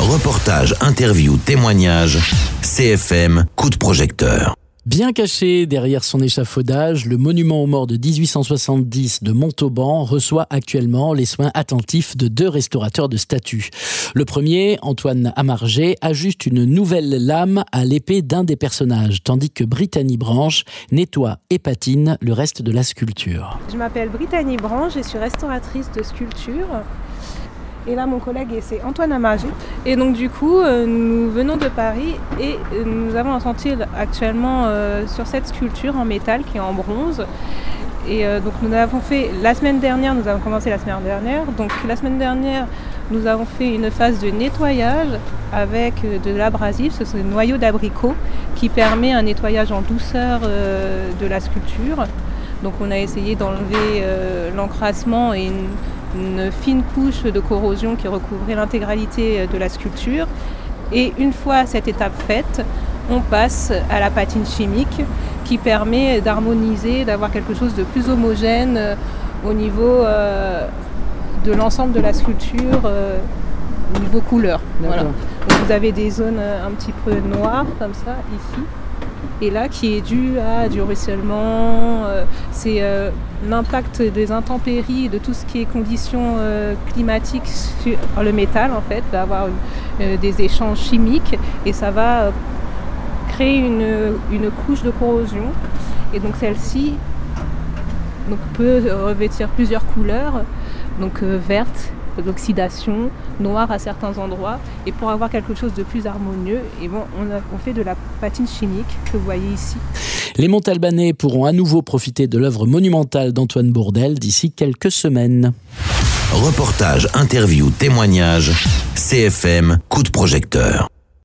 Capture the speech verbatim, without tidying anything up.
Reportage, interview, témoignage, C F M, coup de projecteur. Bien caché derrière son échafaudage, le monument aux morts de dix-huit cent soixante-dix de Montauban reçoit actuellement les soins attentifs de deux restaurateurs de statue. Le premier, Antoine Amargé, ajuste une nouvelle lame à l'épée d'un des personnages, tandis que Brittany Branche nettoie et patine le reste de la sculpture. Je m'appelle Brittany Branche, je suis restauratrice de sculpture. Et là, mon collègue, c'est Antoine Amargé. Et donc, du coup, euh, nous venons de Paris et euh, nous avons un chantier actuellement euh, sur cette sculpture en métal qui est en bronze. Et euh, donc, nous avons fait, la semaine dernière, nous avons commencé la semaine dernière. Donc, la semaine dernière, nous avons fait une phase de nettoyage avec de l'abrasif, ce sont des noyaux d'abricot qui permet un nettoyage en douceur euh, de la sculpture. Donc, on a essayé d'enlever euh, l'encrassement et une une fine couche de corrosion qui recouvrait l'intégralité de la sculpture. Et une fois cette étape faite, on passe à la patine chimique qui permet d'harmoniser, d'avoir quelque chose de plus homogène au niveau euh, de l'ensemble de la sculpture, euh, au niveau couleur. Voilà. Donc vous avez des zones un petit peu noires comme ça ici. Et là, qui est dû à du ruissellement, euh, c'est euh, l'impact des intempéries, de tout ce qui est conditions euh, climatiques sur le métal, en fait, va avoir une, euh, des échanges chimiques et ça va euh, créer une, une couche de corrosion. Et donc celle-ci donc, peut revêtir plusieurs couleurs, donc euh, verte, l'oxydation, noire à certains endroits, et pour avoir quelque chose de plus harmonieux, et bon, on, a, on fait de la patine chimique que vous voyez ici. Les Montalbanais pourront à nouveau profiter de l'œuvre monumentale d'Antoine Bourdelle d'ici quelques semaines. Reportage, interview, témoignage, C F M, coup de projecteur.